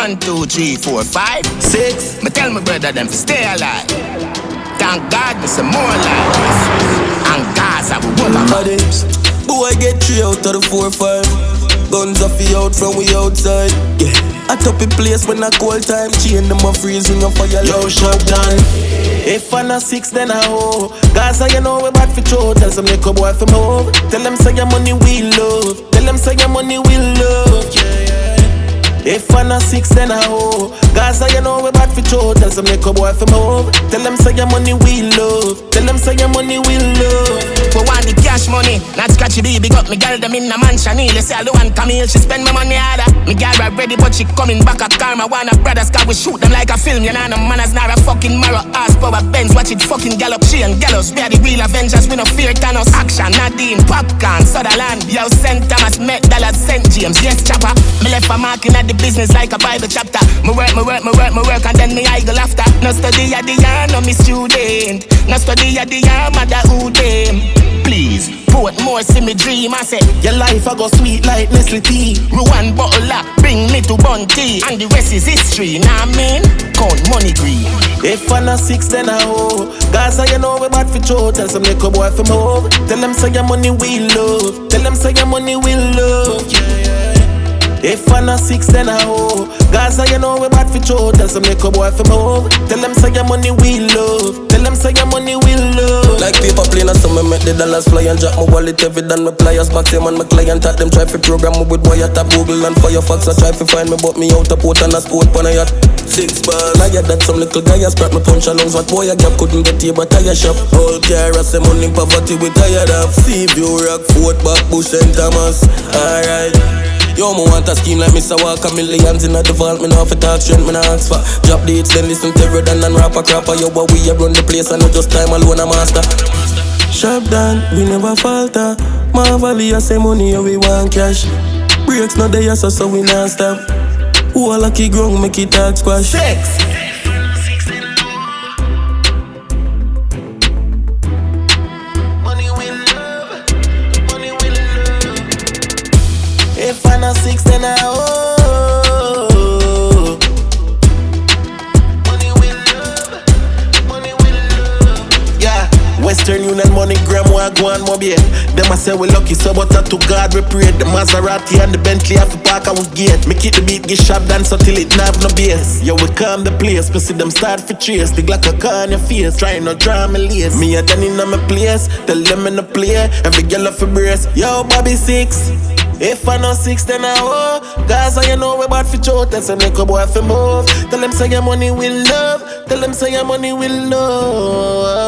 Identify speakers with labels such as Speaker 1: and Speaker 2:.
Speaker 1: 1, 2, 3, 4, 5, 6. Me tell my brother them to stay alive. Thank God me some more life. And Gaza we won't have it.
Speaker 2: Boy get 3 out of the 4, 5. Guns off the out from we outside. Yeah. I top a place when I call time. Chain them a freezing and fire. Yo, shop done. If I'm not 6, then I hoe. Gaza, you know we bad for throw. Tell some little boy for move. Tell them say your money we love. Tell them say your money we love. If I'm not 6, then I hoe. Gaza, you know we bad for throw. Tell some little boy for move. Tell them say your money we love. Tell them say your money we love.
Speaker 1: We want the cash money, not scratchy baby. Got me girl them in the mansion. They say I don't want Camille, she spend my money harder. Me girl ready but she coming back a karma. Wanna brothers cause we shoot them like a film. You know no manners, not a fucking marrow. Ass power Benz, watch it fucking gallop. She and gallows, we are the real Avengers. We no fear Thanos. Action, Nadine, Popcorn, Sutherland. Yo, St. Thomas, Met, Dallas, St. James. Yes, chopper. Me left a marking at the business like a Bible chapter. Me work, and then me idle after. No study at the year, no me student. No study at the year, mother who them. Please, put more see me dream. I say, your life I go sweet like Nestle tea. One bottle up, bring me to Bunty. And the rest is history, nah mean? Count money green.
Speaker 2: If I'm not 6, then I hoe. Gaza, you know we bad for throw. Tell some little boy for move. Tell them say your money we love. Tell them say your money we love. If I'm not 6, then I hoe. Gaza, you know we bad for throw. Tell some little boy for move. Tell them say your money we love. Tell them say your money we love. Like paper plane and some me make the dollars fly and jack my wallet every done my pliers back them and my client at them try to program me with wire tap Google and Firefox. I try to find me but me out a port and a sport pan a yacht. 6 bars. I had that some little guy scrap me punch along. What boy I gap couldn't get here but tire shop. All car as them money poverty we tired of. Sea View, Rock, Fort, Back, Bush and Thomas. Alright. Yo, me want a scheme like Mr. Walker. Millions in a default, me know for talk strength, me no ask for. Drop the hits, then listen to Redden and rapper crapper. Yo, but we a run the place and not just time alone a master. Sharp down, we never falter. Marvelly, I say money, yeah, we want cash. Breaks not there, so we not stop. Who a lucky ground, make it talk squash.
Speaker 1: 6.
Speaker 2: If I'm not 6, then I owe. Money will love. Yeah, Western Union, MoneyGram, Wagwan, Mobile. Them I say we lucky, so but to God we pray. The Maserati and the Bentley have to park and we gate. Make it the beat, get sharp dance until it nav no bass. Yo, we calm the place, we see them start for trace. The Glock a car on your face, trying to draw me lace. Me a done in my place, tell them in the play. Every girl off a brace. Yo, Bobby 6. If I'm not 6, then I hoe. Gaza, you know we bad for throw. Tell some little boy for move. Tell them say your money will love. Tell them say your money will love.